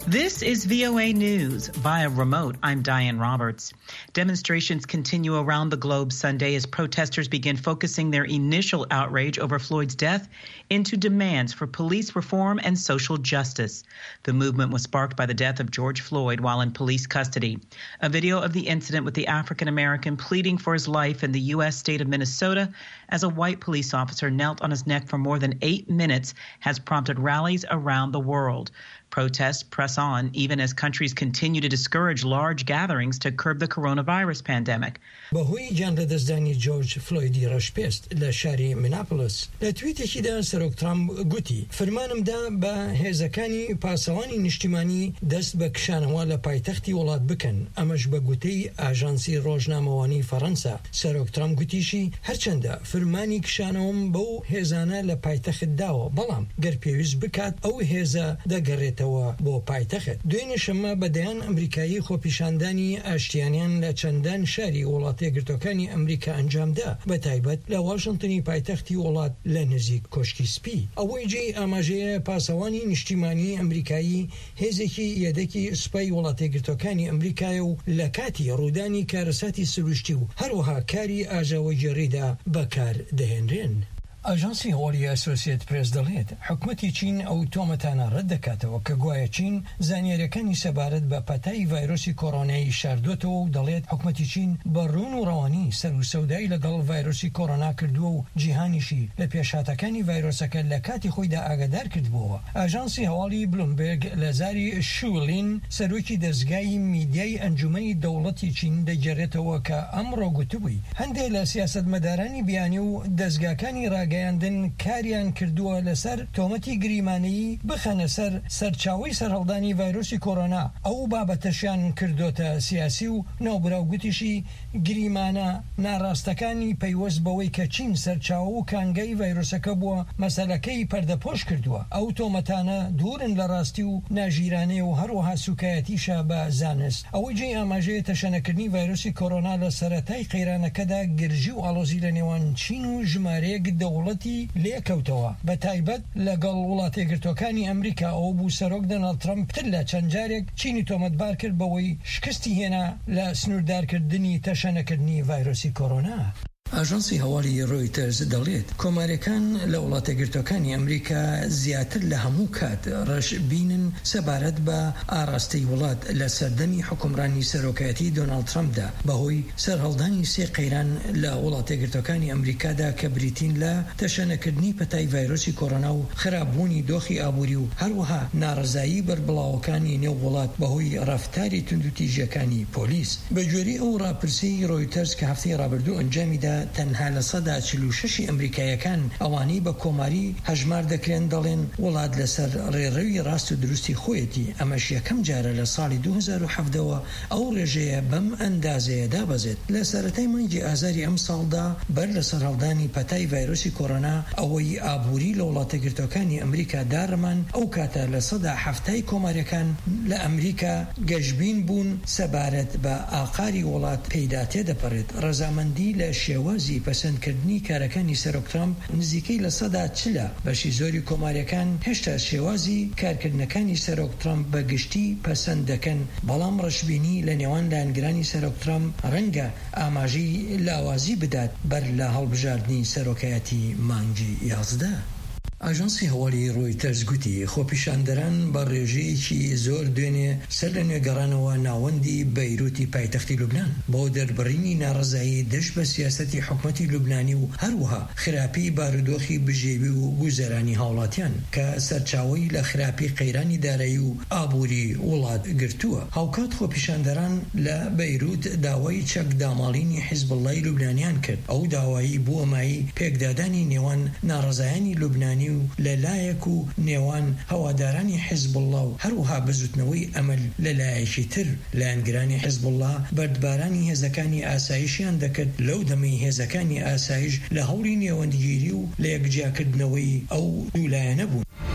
This is VOA News. Via remote, I'm Diane Roberts. Demonstrations continue around the globe Sunday as protesters begin focusing their initial outrage over Floyd's death into demands for police reform and social justice. The movement was sparked by the death of George Floyd while in police custody. A video of the incident with the African-American pleading for his life in the U.S. state of Minnesota as a white police officer knelt on his neck for more than 8 minutes has prompted rallies around the world. Protests press on even as countries continue to discourage large gatherings to curb the coronavirus pandemic. بەهۆی گیانلەدەستدانی جۆرج فلۆیدی ڕەشپێست لە شاری میناپۆلیس لە تویتێکیدا سەرۆک ترامپ گوتی فرمانمدا بە هێزەکانی پاسەوانی نیشتیمانی دەست بە کشانەوە لە پایتەختی وڵات بکەن ئەمەش بە گوتەی ئاژانسی ڕۆژنامەوانی فەڕەنسا. سەرۆک ترامپ گوتیشی هەرچەندە فرمانی کشانەوەم بەو هێزانە لە پایتەخت داوە بەڵام گەر پێویست بکات ئەو هێزە دەگەڕێتەوە بۆ پایتەخت. دوێنێ شەمە بەدەیان ئەمریکایی خۆپیشاندانی ئاشتیانیان لە چەندان شاری وڵات یەکگرتوەکانی ئەمریکا ئەنجامدا بە تایبەت لە واشنگتنی پایتەختی وڵات لە نزیک کۆشکی سپی. ئەوەی جێی ئاماژەیە پاسەوانی نیشتیمانی ئەمریکایی هێزێکی یەدەکی سوپای وڵات یەکگرتوەکانی ئەمریکایە و لە کاتی ڕوودانی کارەساتی سروشتی و هەروەها کاری ئاژاوەگێڕیدا بەکار دەهێنرێن. ئاژانسی هەواڵی ئەسۆسیێتد پرێس دەڵێت حکومەتی چین ئەو تۆمەتانە ڕەت دەکاتەوە کە گوایە چین زانیاریەکانی سەبارەت بە پەتای ڤایرۆسی کۆڕۆنایی شاردووەتەوە و دەڵێت حکومەتی چین بە ڕوون و ڕەوانی سەر و سەودایی لەگەڵ ڤایرۆسی کۆڕۆنا کردووە و جیهانیشی لە پێشهاتەکانی ڤایرۆسەکە لە کاتی خۆیدا ئاگادار کردبووەوە. ئاژانسی هەواڵی بلومبێرگ لە زاری شولین سەرۆکی دەستگای میدیای ئەنجومەنی دەوڵەتی چین دەگەڕێتەوە کە ئەمڕۆ گوتبووی هەندێک لە سیاسەتمەدارانی بیانی و دەستگاکانی ڕاگەیاندن کاریان کردووە لەسەر تۆمەتی گریمانەیی بخەنە سەر سەرچاوەی سەرهەڵدانی ڤایرۆسی کۆڕۆنا. ئەو بابەتەشیان کردوتە سیاسی و ناوبراو گوتیشی گریمانە ناڕاستەکانی پەیوەست بەوەی کە چین سەرچاوە و کانگەی ڤایرۆسەکە بووە مەسەلەکەی پەردەپۆش کردووە. ئەو تۆمەتانە دوورن لە ڕاستی و ناژیرانەی و هەروەها سوکایەتیشە بە زانست. ئەوەی جێی ئاماژەیە تەشەنەکردنی ڤایرۆسی کۆڕۆنا لە سەرەتای قەیرانەکەدا گرژی و ئاڵۆزی لە نێوان چین و ژمارەیەک دەوڵەتی لێکەوتەوە بە تایبەت لەگەڵ وڵات یەکگرتوەکانی ئەمریکا. ئەو بوو سەرۆک دۆناڵد ترامپ تر لە چەند جارێک چینی تۆمەتبار کرد بەوەی شکستی هێنا لە سنووردارکردنی تەشەنەکردنی ڤایرۆسی کۆڕۆنا. ئاژانسی هەواڵی ڕۆیتەرز دەڵێت کۆمارەکان لە وڵات یەکگرتوەکانی ئەمریکا زیاتر لە هەموو کات ڕەش بینن سەبارەت بە ئاراستەی وڵات لە سەردەمی حکومڕانی سەرۆکایەتی دۆناڵد ترامپدا بەهۆی سەرهەڵدانی 3 قەیران لە وڵات یەکگرتوەکانی ئەمریکادا کە بریتین لە تەشەنەکردنی پەتای ڤایرۆسی کۆڕۆنا و خراپبوونی دۆخی ئابووری و هەروەها ناڕزایی بەربڵاوەکانی نێو وڵات بەهۆی ڕەفتاری توندوتیژەکانی پۆلیس. بەگوێرەی ئەو ڕاپرسیی ڕۆیتەرز کە هەفتەی ڕابردوو ئەنجامیدا تەنها لە 46 ئەمریکایەکان ئەوانەی بە کۆماری هەژمار دەکرێن دەڵێن وڵات لەسەر ڕێڕەوی ڕاست و دروستی خۆیەتی. ئەمەش یەکەم جارە لە ساڵی 2007ەوە ئەو ڕێژەیە بەم ئەندازەیە دابەزێت. لە سەرەتای مانگی ئازاری ئەم ساڵدا بەر لە سەرهەڵدانی پەتای ڤایرۆسی کۆڕۆنا ئەوەی ئابووری لە وڵاتە یەکگرتوەکانی ئەمریکا داڕمان ئەو کاتە لە 170 کۆماریەکان لە ئەمریکا گەشبین بوون سەبارەت بە ئاقاری وڵات پەیدا تێدەپەڕێت. ڕەزامەندی لە شێوازی پەسەندکردنی کارەکانی سەرۆک ترامپ نزیکەی لە 140 بەشی زۆری کۆماریەکان هێشتا شێوازی کارکردنەکانی سەرۆک ترامپ بە گشتی پەسەند دەکەن بەڵام ڕەشبینی لە نێوان لایەنگرانی سەرۆک ترامپ ڕەنگە ئاماژەی لاوازی بدات بەر لە هەڵبژاردننی سەرۆکایەتی مانگی 11. ئاژانسی هەواڵی ڕۆیتەرز گوتی خۆپیشاندەران بە ڕێژەیەکی زۆر دوێنێ سەر لە نوێگەڕانەوە ناوەندی بەیروتی پایتەختی لوبنان بۆ دەربڕینی ناڕزایی دەشت بە سیاسەتی حکومەتی لوبنانی و هەروەها خراپی بارودۆخی بژێوی و گوزەرانی هاوڵاتیان کە سەرچاوەی لە خراپی قەیرانی دارایی و ئابووری وڵات گرتووە. هاوکات خۆپیشاندەران لە بەیروت داوای چەک داماڵینی حیزبڵڵای لوبنانیان کرد. ئەو داوایی بووە مای پێکدادانی نێوان ناڕزایانی لوبنانی و لەلایەک و نێوان هەوادارانی حیزبڵڵا و هەروەها بزوتنەوەی ئەمەل لەلایەکی تر. لایەنگرانی حیزبڵڵا بەردبارانی هێزەکانی ئاسایشیان دەکرد لەو دەمەی هێزەکانی ئاسایش لە هەوڵی نێوەندگیری و لە یەکجیاکردنەوەی ئەو دوولایەنە بوون.